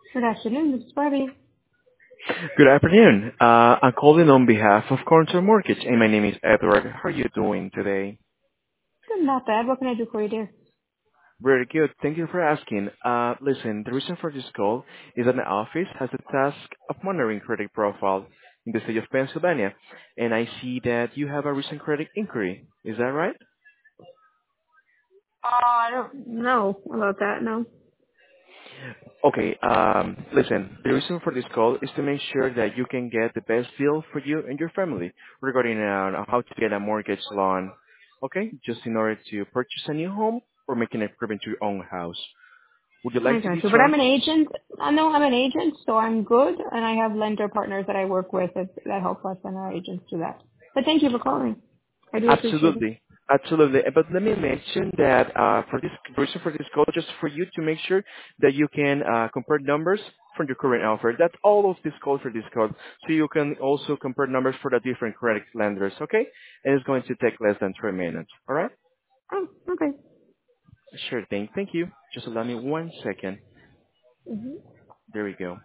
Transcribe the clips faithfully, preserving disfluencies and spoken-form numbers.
Good afternoon, this is Barbie. Good afternoon. Uh, I'm calling on behalf of Corner Mortgage, and my name is Edward. How are you doing today? Good, not bad. What can I do for you, dear? Very good. Thank you for asking. Uh, listen, the reason for this call is that my office has the task of monitoring credit profile in the state of Pennsylvania, and I see that you have a recent credit inquiry. Is that right? Oh, I don't know about that, no. Okay. Um, listen, the reason for this call is to make sure that you can get the best deal for you and your family regarding uh, how to get a mortgage loan. Okay, just in order to purchase a new home or make an improvement to your own house. Would you I like to got be you. But I'm trans? an agent. I know I'm an agent, so I'm good, and I have lender partners that I work with that, that help us and our agents do that. But thank you for calling. I do appreciate it. Absolutely. Absolutely. But let me mention that uh, for this reason for this call, just for you to make sure that you can uh, compare numbers from your current offer. That's all of this call for this call. So you can also compare numbers for the different credit lenders, okay? And it's going to take less than three minutes. All right? Oh, okay. Sure thing. Thank you. Just allow me one second. hmm There we go.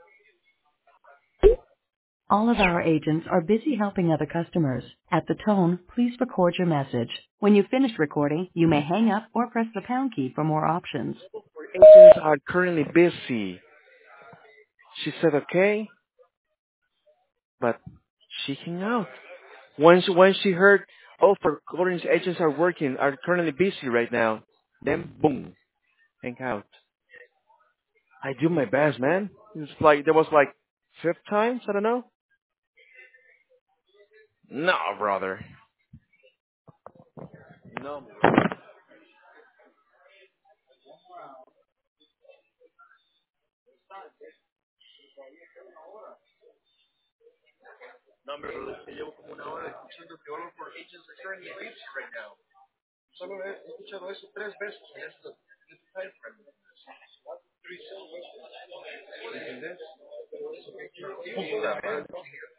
All of our agents are busy helping other customers. At the tone, please record your message. When you've finished recording, you may hang up or press the pound key for more options. Agents are currently busy. She said okay, but she hung out. Once once she heard, oh, for Corin's agents are working, are currently busy right now. Then boom, hang out. I do my best, man. It's like there was like fifth times, I don't know. No, brother. No. No, hombre, pero es que llevo como una hora escuchando que hablo por agents are currently busy right now. Solo he escuchado eso tres veces en este, en este time frame. ¿Entendés?